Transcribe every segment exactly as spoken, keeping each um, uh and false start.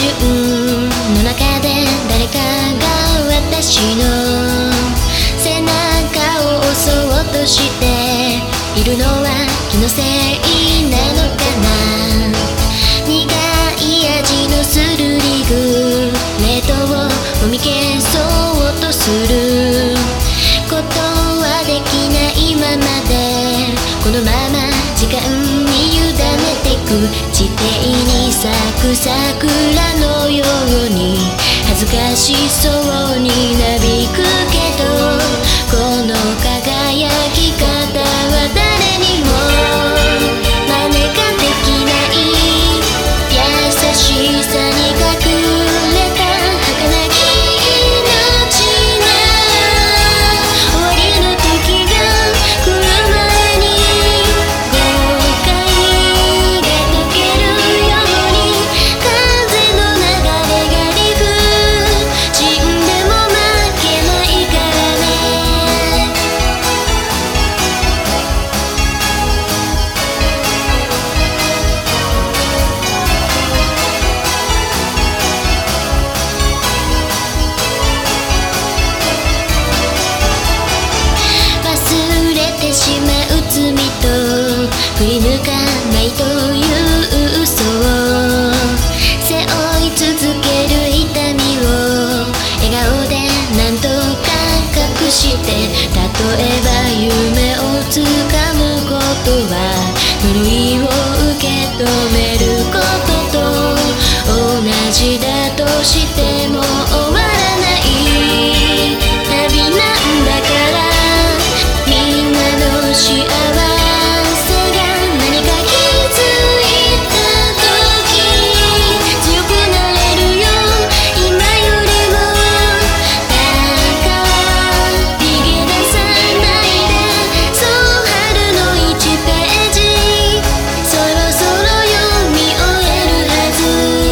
春の中で誰かが私の背中を押そうとしているのは気のせいなのかな。苦い味のするリグレートをもみ消そうとすることはできないままで、このまま時間に委ねてく地底に咲く桜のように恥ずかしそうになびくけど、この輝き方は誰にも真似ができない。優しさに隠れた儚き命が終わりの時が来る前に後悔が溶けるように風の流れがリフ死んでも負けないからね。忘れてしまう罪と振り抜かないという嘘を背負い続ける痛みを笑顔で何とか隠して、例えば夢をつかむことは呪いを受け止めることと同じだとしても終わらない旅なんだから、みんなの幸せが何か気づいた時強くなれるよ今よりも。だから逃げ出さないで、そう春のいちページそろそろ読み終えるはず。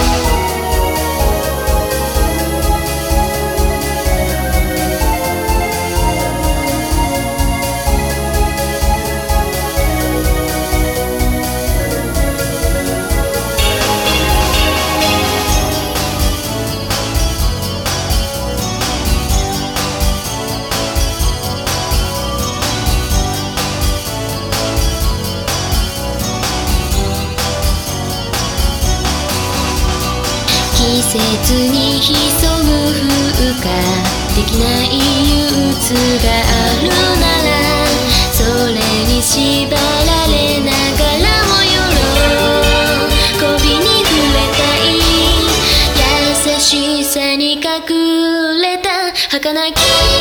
季節に潜む風化できない憂鬱があるなら、それに縛られながらも喜びに触れたい。優しさに隠れた儚き